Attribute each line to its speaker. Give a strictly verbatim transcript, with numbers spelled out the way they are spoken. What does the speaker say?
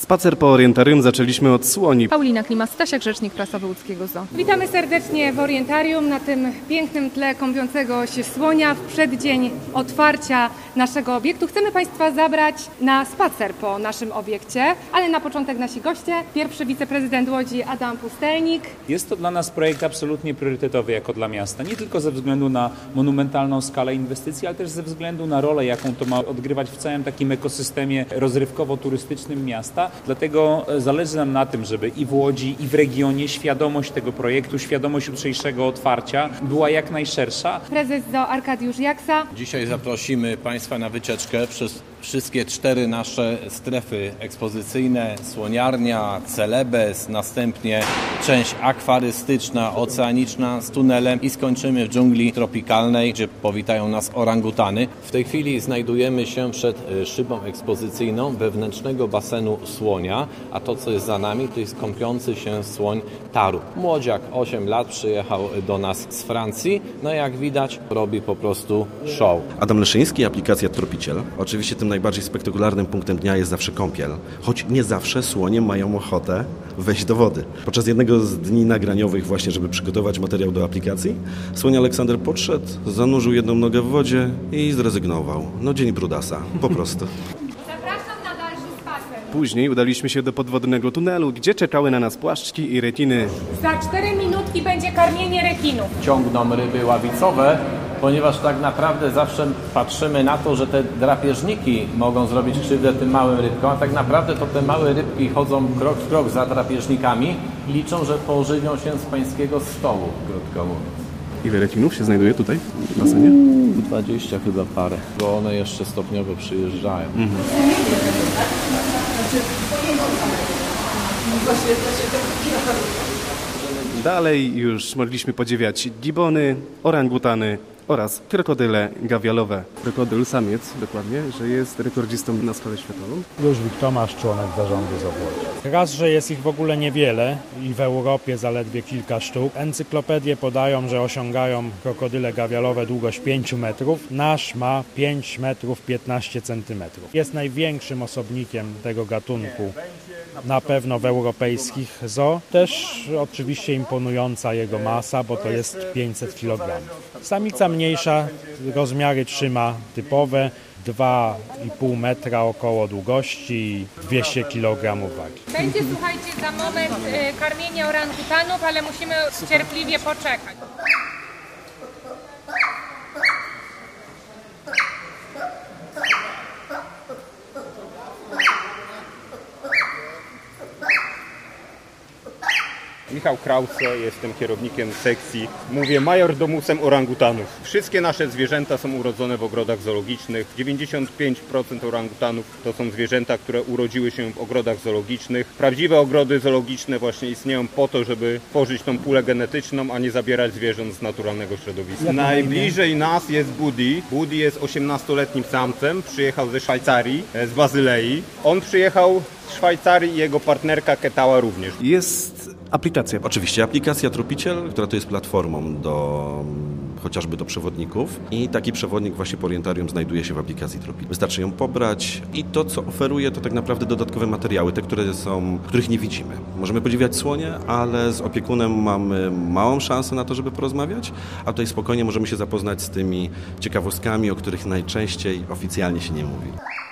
Speaker 1: Spacer po orientarium zaczęliśmy od słoni.
Speaker 2: Paulina Klimas-Stasiak, rzecznik prasowy łódzkiego zoo.
Speaker 3: Witamy serdecznie w orientarium na tym pięknym tle kąpiącego się słonia w przeddzień otwarcia naszego obiektu. Chcemy Państwa zabrać na spacer po naszym obiekcie, ale na początek nasi goście. Pierwszy wiceprezydent Łodzi Adam Pustelnik.
Speaker 4: Jest to dla nas projekt absolutnie priorytetowy jako dla miasta. Nie tylko ze względu na monumentalną skalę inwestycji, ale też ze względu na rolę, jaką to ma odgrywać w całym takim ekosystemie rozrywkowo-turystycznym miasta. Dlatego zależy nam na tym, żeby i w Łodzi, i w regionie świadomość tego projektu, świadomość jutrzejszego otwarcia była jak najszersza.
Speaker 3: Prezes zoo Arkadiusz Jaksa.
Speaker 5: Dzisiaj zaprosimy Państwa na wycieczkę przez wszystkie cztery nasze strefy ekspozycyjne, słoniarnia, Celebes, następnie część akwarystyczna, oceaniczna z tunelem i skończymy w dżungli tropikalnej, gdzie powitają nas orangutany. W tej chwili znajdujemy się przed szybą ekspozycyjną wewnętrznego basenu słonia, a to, co jest za nami, to jest kąpiący się słoń Taru. Młodziak, osiem lat, przyjechał do nas z Francji, no jak widać robi po prostu show.
Speaker 6: Adam Leszyński, aplikacja Tropiciel. Oczywiście tym najbardziej spektakularnym punktem dnia jest zawsze kąpiel, choć nie zawsze słonie mają ochotę wejść do wody. Podczas jednego z dni nagraniowych właśnie, żeby przygotować materiał do aplikacji, słoń Aleksander podszedł, zanurzył jedną nogę w wodzie i zrezygnował. No dzień brudasa, po prostu.
Speaker 3: Zapraszam na dalszy spacer.
Speaker 1: Później udaliśmy się do podwodnego tunelu, gdzie czekały na nas płaszczki i rekiny.
Speaker 3: Za cztery minutki będzie karmienie rekinów.
Speaker 5: Ciągną ryby ławicowe, ponieważ tak naprawdę zawsze patrzymy na to, że te drapieżniki mogą zrobić krzywdę tym małym rybkom, a tak naprawdę to te małe rybki chodzą krok w krok za drapieżnikami i liczą, że pożywią się z pańskiego stołu, krótko mówiąc.
Speaker 1: Ile rekinów się znajduje tutaj w basenie?
Speaker 5: dwadzieścia chyba parę, bo one jeszcze stopniowo przyjeżdżają. Mhm.
Speaker 1: Dalej już mogliśmy podziwiać gibony, orangutany oraz krokodyle gawialowe. Krokodyl samiec, dokładnie, że jest rekordzistą na skalę światową.
Speaker 7: Ludwik Tomasz, członek zarządu zoo Łodzi. Raz, że jest ich w ogóle niewiele i w Europie zaledwie kilka sztuk. Encyklopedie podają, że osiągają krokodyle gawialowe długość pięć metrów. Nasz ma pięć metrów piętnaście centymetrów. Jest największym osobnikiem tego gatunku. Na pewno w europejskich zoo. Też oczywiście imponująca jego masa, bo to jest pięćset kilogramów. Samica mniejsza, rozmiary trzyma typowe, dwa i pół metra około długości i dwieście kilogramów wagi.
Speaker 3: Będzie, słuchajcie, za moment y, karmienie orangutanów, ale musimy cierpliwie poczekać.
Speaker 8: Michał Krause, jestem kierownikiem sekcji, mówię majordomusem orangutanów. Wszystkie nasze zwierzęta są urodzone w ogrodach zoologicznych. dziewięćdziesiąt pięć procent orangutanów to są zwierzęta, które urodziły się w ogrodach zoologicznych. Prawdziwe ogrody zoologiczne właśnie istnieją po to, żeby tworzyć tą pulę genetyczną, a nie zabierać zwierząt z naturalnego środowiska. Najbliżej nas jest Budi. Budi jest osiemnastoletnim samcem, przyjechał ze Szwajcarii, z Bazylei. On przyjechał z Szwajcarii i jego partnerka Ketała również.
Speaker 1: Jest aplikacja.
Speaker 6: Oczywiście aplikacja Tropiciel, która to jest platformą do chociażby do przewodników i taki przewodnik właśnie po orientarium znajduje się w aplikacji Tropiciel. Wystarczy ją pobrać i to, co oferuje, to tak naprawdę dodatkowe materiały, te, które są, których nie widzimy. Możemy podziwiać słonie, ale z opiekunem mamy małą szansę na to, żeby porozmawiać, a tutaj spokojnie możemy się zapoznać z tymi ciekawostkami, o których najczęściej oficjalnie się nie mówi.